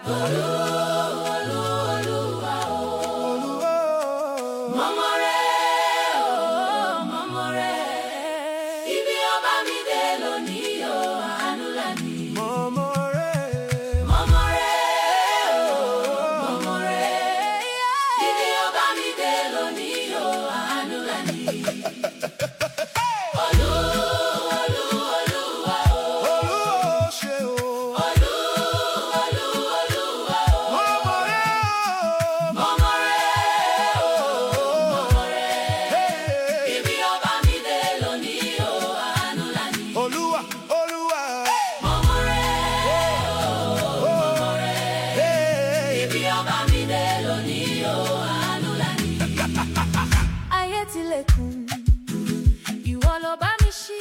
Olúwa o. Mọ̀mọ́ rẹ̀ o, mọ̀mọ́ rẹ̀. Ibi ọba mi dé lónìí o, àánú là ní. Mọ̀mọ́ rẹ̀. Mọ̀mọ́ rẹ̀ o, mọ̀mọ́ rẹ̀. Ibi ọba mi dé lónìí o, àánú là ní. Ayé tilẹ̀kùn, ìwọ ló bá mi ṣí.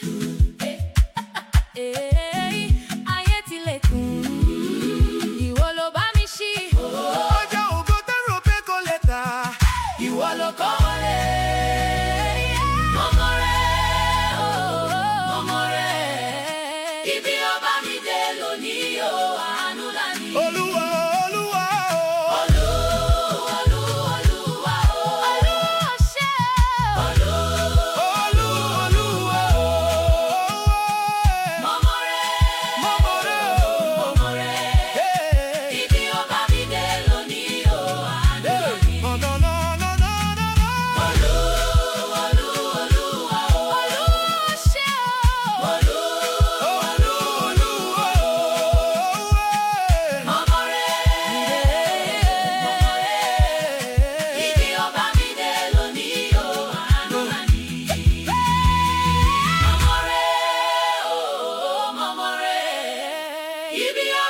Ayé tilẹ̀kùn, ìwọ ló bá mi ṣí. Ọjà ògo tẹ́rù pé kò lè tà. Ìwọ ló kọ́ wọlé. Mọ̀mọ́ rẹ̀ o, mọ̀mọ́ rẹ̀. Ibi ọba mi dé lónìí o, àánú là ní. Olúwa, Olúwa o. Olúwa o. Olúwa ṣe o. Olúwa o. Mọ̀mọ́ rẹ̀, Mọ̀mọ́ rẹ̀ o. mọ̀mọ́ rẹ̀. Ibi ọba mi dé lónìí o, àánú là ní. Olúwa o. Ṣe o. Mọ̀mọ́ rẹ̀, mọ̀mọ́ rẹ̀. Ibi ọba mi dé lónìí o, àánú là ní. Mọ̀mọ́ rẹ̀ o, mọ̀mọ́ rẹ̀. Ibi